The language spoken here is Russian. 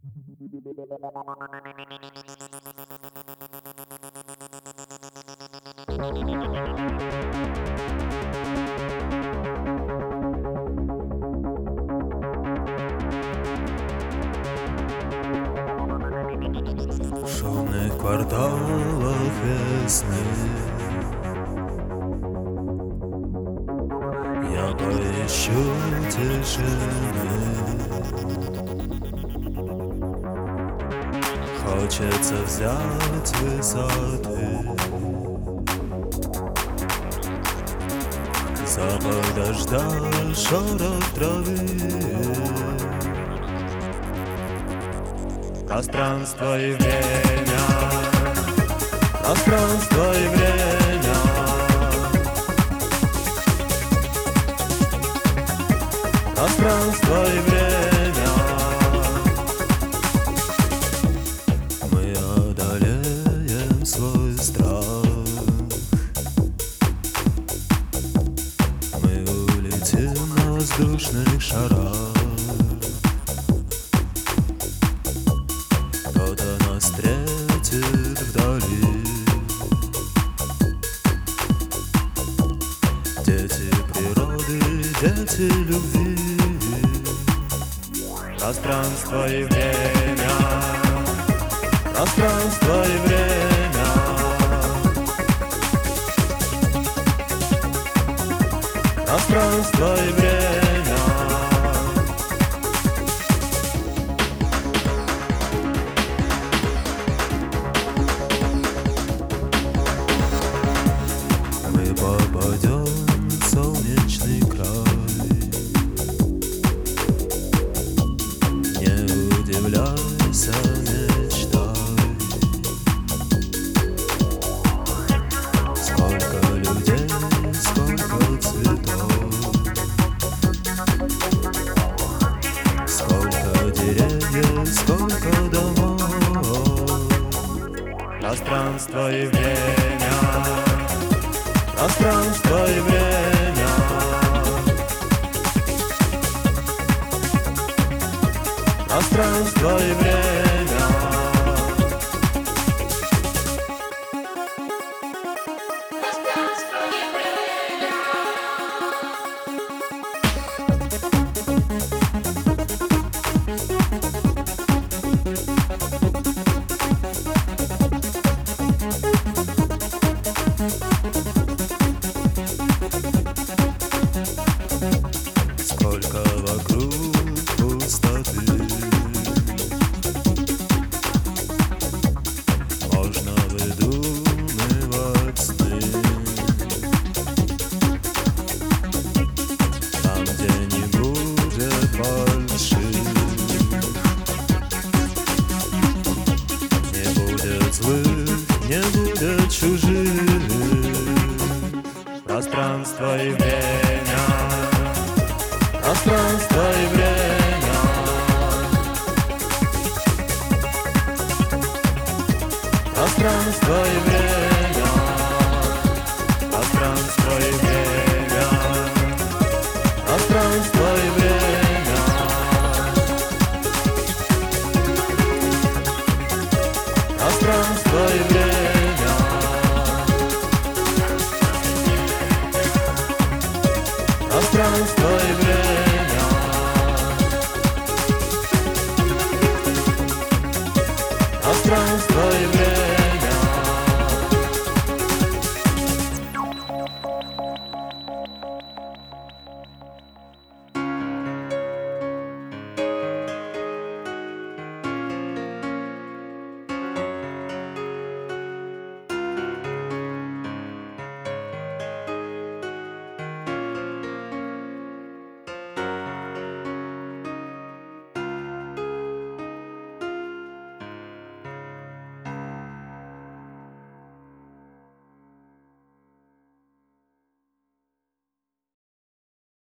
В шумных кварталах весны я поищу тишины. Хочется взять высоты, запах дождя, шорох травы. Пространство и время, пространство и время, пространство и время. Мы одолеем свой страх, мы улетим на воздушных шарах. Кто-то нас встретит вдали, дети природы, дети любви. Пространство и время, пространство и время, пространство и время. Мы попадем в солнечный край. Не удивляйся, мечтай. Сколько людей, сколько цветов, сколько деревьев, сколько домов. Пространство и время, пространство и время, пространство и время. Сколько вокруг пустоты, можно выдумывать сны. Там, где не будет больших, не будет злых, не будет чужих. Пространство и время, пространство и время, пространство и время, пространство и время, пространство и время, пространство и время, пространство и время, пространство и время.